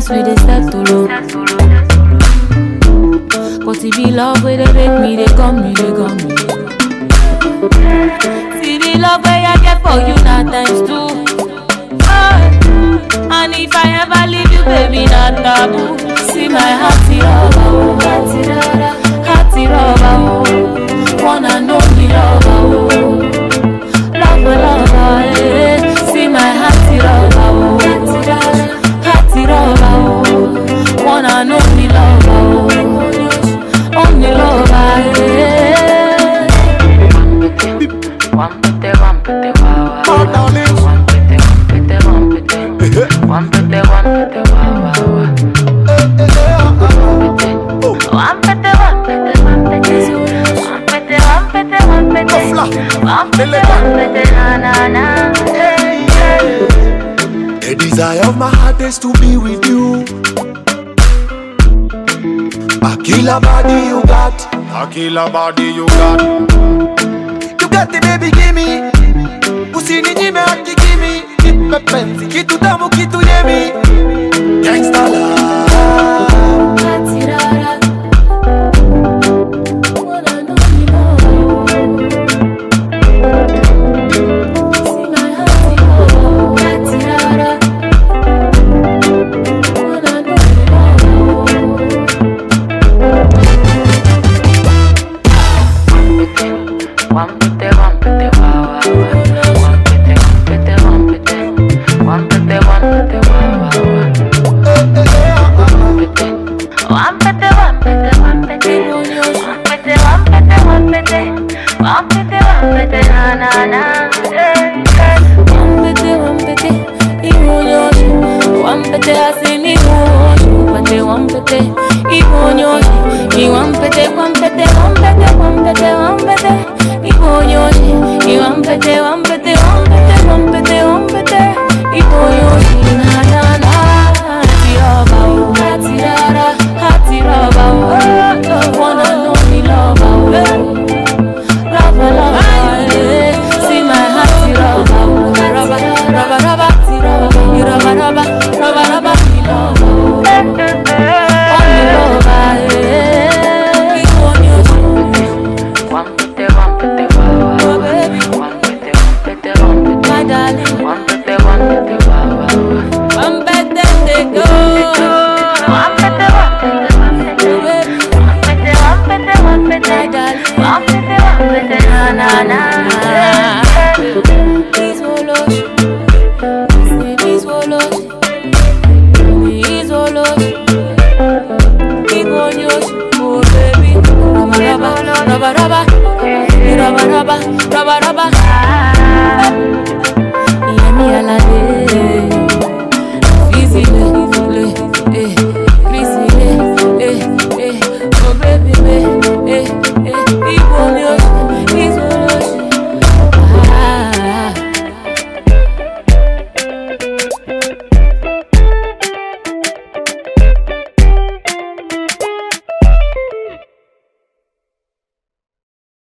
Sometimes we dey settle. But if you love where they make me, they come me. See the love where I get for you, not times two. And if I ever leave you, baby, not taboo. See my hearty lover, hearty lover, one and only lover, lover, eh. See my hearty lover, hearty lover, one and only lover, only lover, eh. One pete, wow, wow. One pete, wow, wow. The desire of my heart is to be with you. A killer body you got. A killer body you got. You got the baby, gimme. Usini jime haki gimme. Nipe penzi, kitu tamu kitu yemi. Gangsta love. Yemi alade.